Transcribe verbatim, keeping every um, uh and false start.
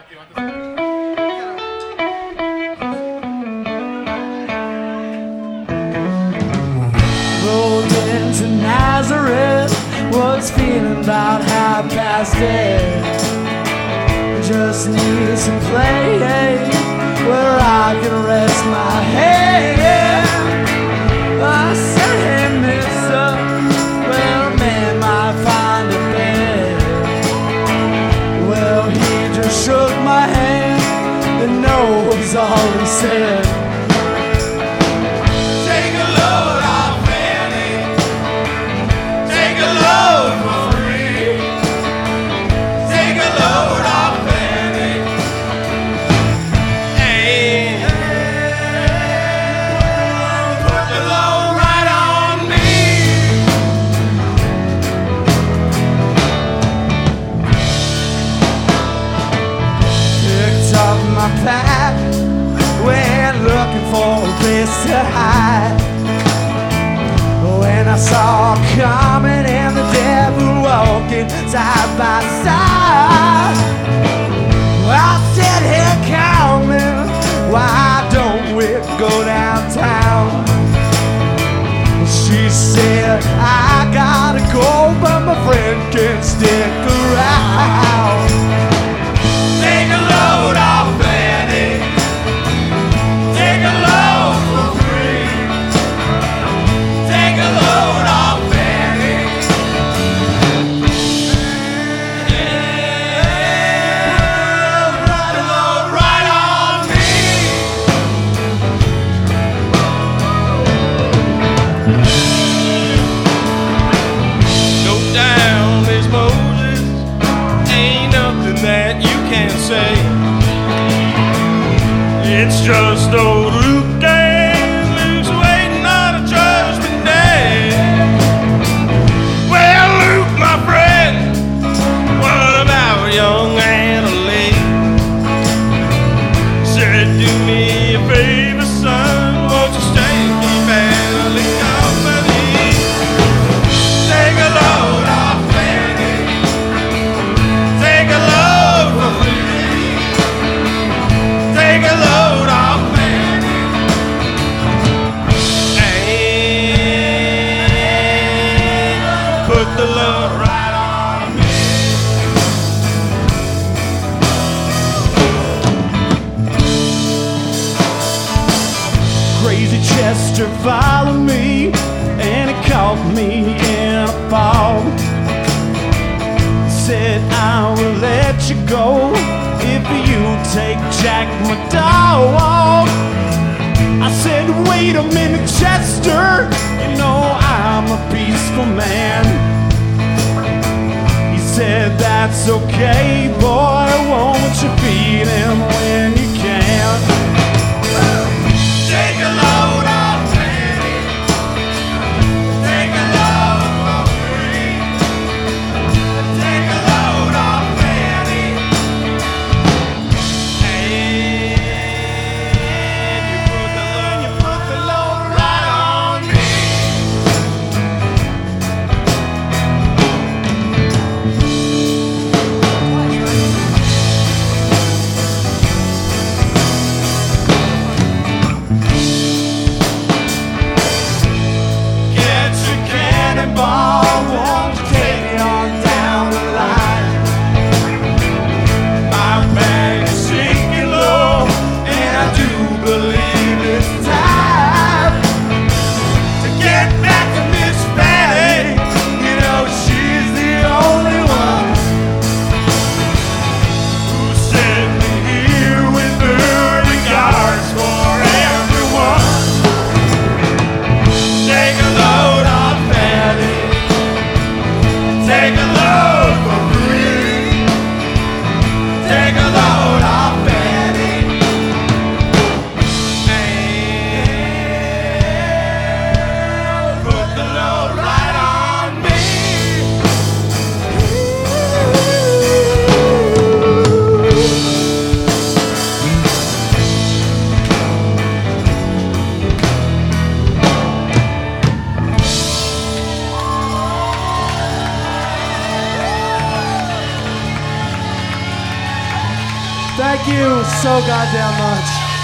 Rolled into Nazareth, was feeling about half past eight. Just need some place where I can rest my head. I said, hey, mister, well, a man might find a bed. Well, he just shook my hand, and no was all he said. Take a load off Fanny. Take a load for free. Take a load off Fanny. Hey, put the load right on me. Picked up my pack, went looking for a place to hide. When I saw her coming and the devil walking side by side, I said, hey, Carmen, why don't we go downtown? She said, I gotta go, but my friend can't stick around. Take a load off Fanny. Take a load for free. Take a load off Fanny. Yeah, put the load right on me. Go down, Miss Moses. Ain't nothing that you can say. It's just old Luke Dan. Luke's waiting on a judgment day. Well, Luke, my friend, what about young Anna Lee? Said, do me a favor, son, won't you stay me family company? Take a load off Fanny. Take a load for free. Take a load off Fanny. And put the load right on me. Crazy Chester followed me, and he caught me in a fog. Said, I will let you go if you take Jack my dog. I said, wait a minute, Chester, you know I'm a peaceful man. He said, that's okay, boy, won't you feed him when you can? Take a load off Fanny. Take a load for free. Take a load off Fanny. And you put the load, you put the load right on me. Thank you so goddamn much.